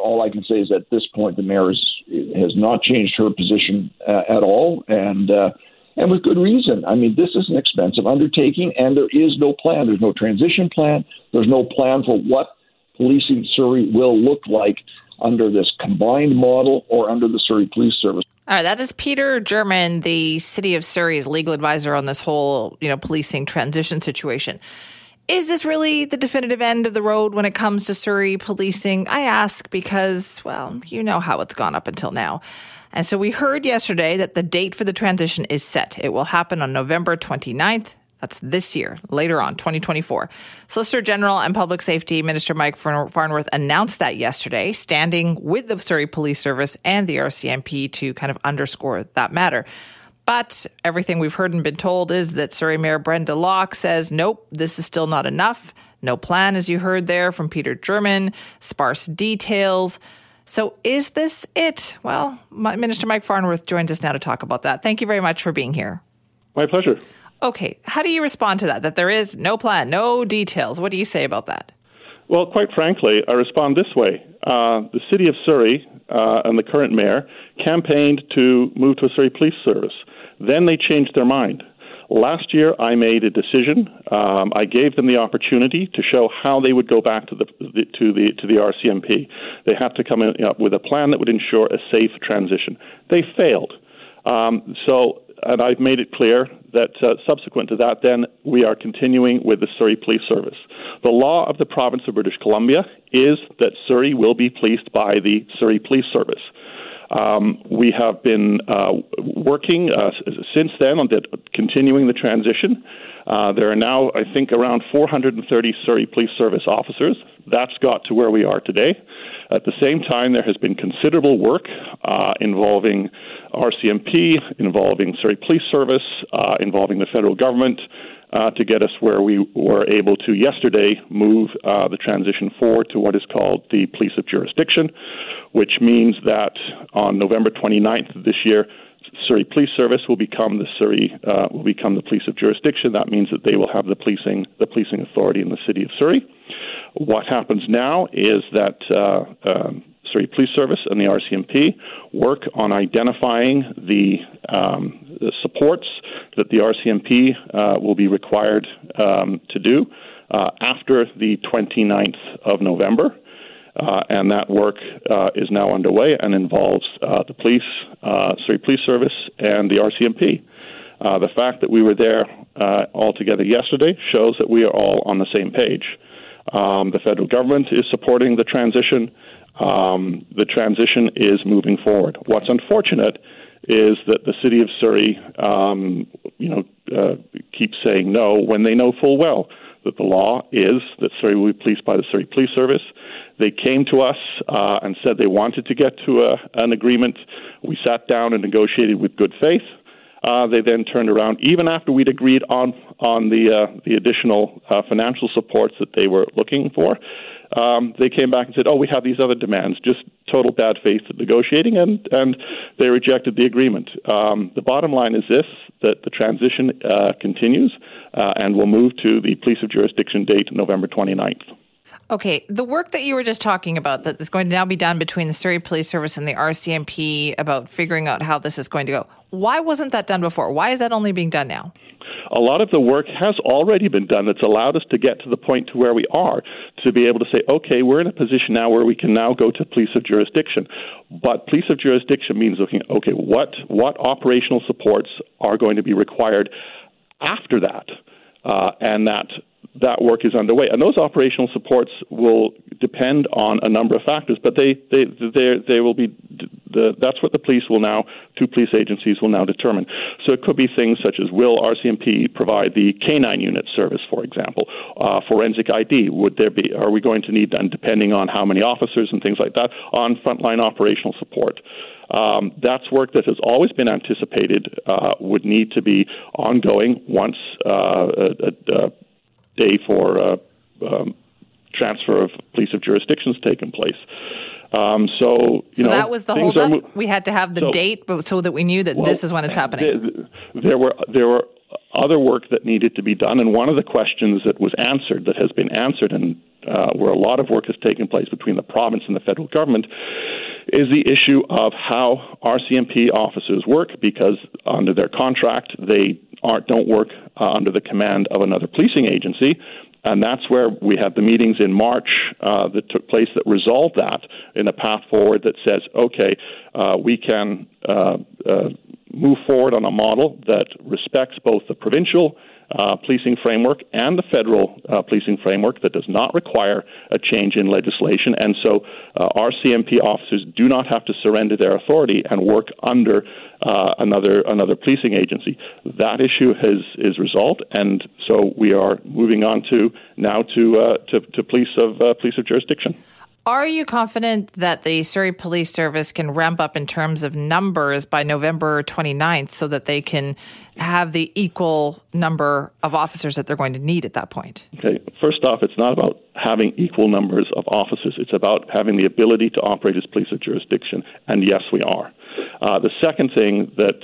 all I can say is at this point, the mayor has not changed her position at all, and with good reason. I mean, this is an expensive undertaking, and there is no plan. There's no transition plan. There's no plan for what policing Surrey will look like under this combined model or under the Surrey Police Service. All right, that is Peter German, the City of Surrey's legal advisor on this whole, policing transition situation. Is this really the definitive end of the road when it comes to Surrey policing? I ask because, well, you know how it's gone up until now. And so we heard yesterday that the date for the transition is set. It will happen on November 29th. That's this year, later on, 2024. Solicitor General and Public Safety Minister Mike Farnworth announced that yesterday, standing with the Surrey Police Service and the RCMP to kind of underscore that matter. But everything we've heard and been told is that Surrey Mayor Brenda Locke says, nope, this is still not enough. No plan, as you heard there from Peter German, sparse details. So is this it? Well, Minister Mike Farnworth joins us now to talk about that. Thank you very much for being here. My pleasure. Okay. How do you respond to that there is no plan, no details? What do you say about that? Well, quite frankly, I respond this way. The City of Surrey and the current mayor campaigned to move to a Surrey Police Service. Then they changed their mind. Last year, I made a decision. I gave them the opportunity to show how they would go back to the RCMP. They had to come up with a plan that would ensure a safe transition. They failed. And I've made it clear that subsequent to that, then we are continuing with the Surrey Police Service. The law of the province of British Columbia is that Surrey will be policed by the Surrey Police Service. We have been working since then on continuing the transition. There are now, I think, around 430 Surrey Police Service officers. That's got to where we are today. At the same time, there has been considerable work involving RCMP, involving Surrey Police Service, involving the federal government to get us where we were able to yesterday move the transition forward to what is called the Police of Jurisdiction, which means that on November 29th of this year, Surrey Police Service will become the Police of Jurisdiction. That means that they will have the policing authority in the City of Surrey. What happens now is that Surrey Police Service and the RCMP work on identifying the supports that the RCMP will be required to do after the 29th of November. And that work is now underway and involves the police, Surrey Police Service, and the RCMP. The fact that we were there all together yesterday shows that we are all on the same page. The federal government is supporting the transition. The transition is moving forward. What's unfortunate is that the City of Surrey, keeps saying no when they know full well that the law is that Surrey will be policed by the Surrey Police Service. They came to us and said they wanted to get to an agreement. We sat down and negotiated with good faith. They then turned around, even after we'd agreed on the additional financial supports that they were looking for. They came back and said, we have these other demands, just total bad faith at negotiating, and they rejected the agreement. The bottom line is this, that the transition continues and will move to the Police of Jurisdiction date, November 29th. Okay, the work that you were just talking about that is going to now be done between the Surrey Police Service and the RCMP about figuring out how this is going to go. Why wasn't that done before? Why is that only being done now? A lot of the work has already been done that's allowed us to get to the point to where we are, to be able to say, okay, we're in a position now where we can now go to police of jurisdiction. But police of jurisdiction means looking, okay, what operational supports are going to be required after that? And that work is underway. And those operational supports will depend on a number of factors, but they will be, that's what the two police agencies will now determine. So it could be things such as, will RCMP provide the K9 unit service, for example, forensic ID? Are we going to need, and depending on how many officers and things like that, on frontline operational support? That's work that has always been anticipated would need to be ongoing once a day for transfer of police of jurisdictions taken place. So that was the holdup. We had to have the date, so that we knew that this is when it's happening. There were other work that needed to be done, and one of the questions that was answered, that has been answered, and where a lot of work has taken place between the province and the federal government, is the issue of how RCMP officers work, because under their contract, they don't work under the command of another policing agency. And that's where we had the meetings in March that took place that resolved that in a path forward that says, okay, we can move forward on a model that respects both the provincial policing framework and the federal policing framework that does not require a change in legislation. And so RCMP officers do not have to surrender their authority and work under another policing agency. That issue is resolved, and so we are moving on to police of jurisdiction. Are you confident that the Surrey Police Service can ramp up in terms of numbers by November 29th so that they can have the equal number of officers that they're going to need at that point? Okay. First off, it's not about having equal numbers of officers. It's about having the ability to operate as police of jurisdiction. And yes, we are. The second thing that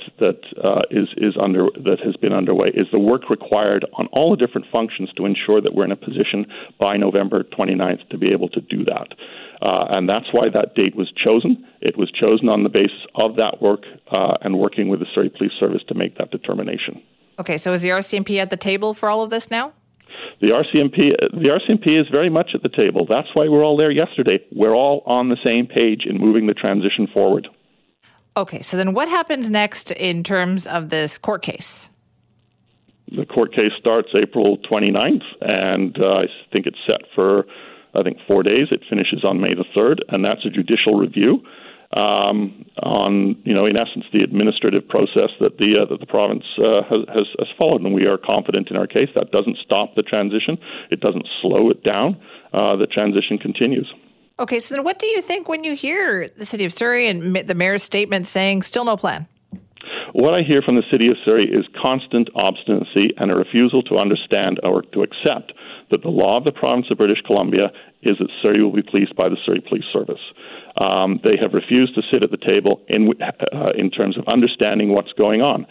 has been underway is the work required on all the different functions to ensure that we're in a position by November 29th to be able to do that. And that's why that date was chosen. It was chosen on the basis of that work and working with the Surrey Police Service to make that determination. Okay, so is the RCMP at the table for all of this now? The RCMP is very much at the table. That's why we're all there yesterday. We're all on the same page in moving the transition forward. Okay, so then what happens next in terms of this court case? The court case starts April 29th, and I think it's set for, 4 days. It finishes on May the 3rd, and that's a judicial review on, in essence, the administrative process that the province has followed. And we are confident in our case. That doesn't stop the transition. It doesn't slow it down. The transition continues. Okay, so then what do you think when you hear the City of Surrey and the Mayor's statement saying still no plan? What I hear from the City of Surrey is constant obstinacy and a refusal to understand or to accept that the law of the province of British Columbia is that Surrey will be policed by the Surrey Police Service. They have refused to sit at the table in terms of understanding what's going on.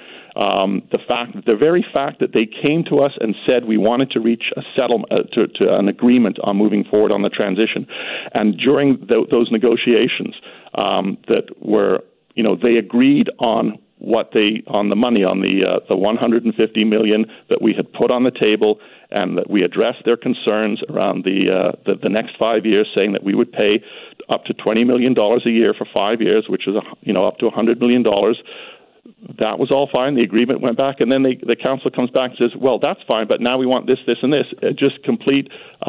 The very fact that they came to us and said we wanted to reach a settlement, to an agreement on moving forward on the transition, and during those negotiations that were, they agreed on the money, on the $150 million that we had put on the table, and that we addressed their concerns around the next 5 years, saying that we would pay up to $20 million a year for 5 years, which is up to $100 million. That was all fine. The agreement went back, and then the council comes back and says, well, that's fine, but now we want this, this, and this. Just complete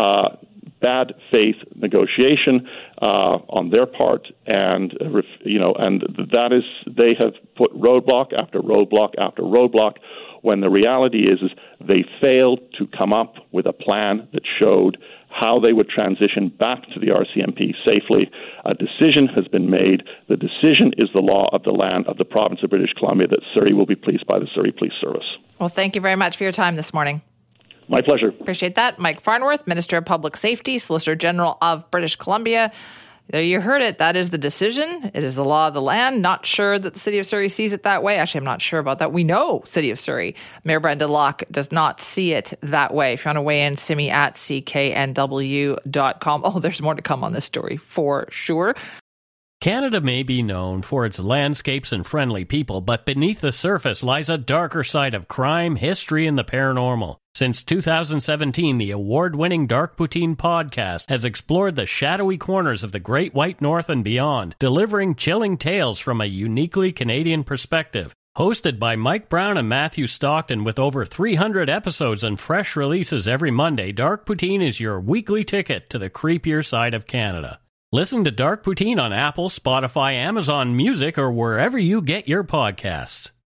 bad faith negotiation on their part, and that is, they have put roadblock after roadblock after roadblock, when the reality is they failed to come up with a plan that showed how they would transition back to the RCMP safely. A decision has been made. The decision is the law of the land of the province of British Columbia, that Surrey will be policed by the Surrey Police Service. Well, thank you very much for your time this morning. My pleasure. Appreciate that. Mike Farnworth, Minister of Public Safety, Solicitor General of British Columbia. There you heard it. That is the decision. It is the law of the land. Not sure that the City of Surrey sees it that way. Actually, I'm not sure about that. We know City of Surrey. Mayor Brenda Locke does not see it that way. If you want to weigh in, simi at cknw.com. Oh, there's more to come on this story for sure. Canada may be known for its landscapes and friendly people, but beneath the surface lies a darker side of crime, history, and the paranormal. Since 2017, the award-winning Dark Poutine podcast has explored the shadowy corners of the Great White North and beyond, delivering chilling tales from a uniquely Canadian perspective. Hosted by Mike Brown and Matthew Stockton, with over 300 episodes and fresh releases every Monday, Dark Poutine is your weekly ticket to the creepier side of Canada. Listen to Dark Poutine on Apple, Spotify, Amazon Music, or wherever you get your podcasts.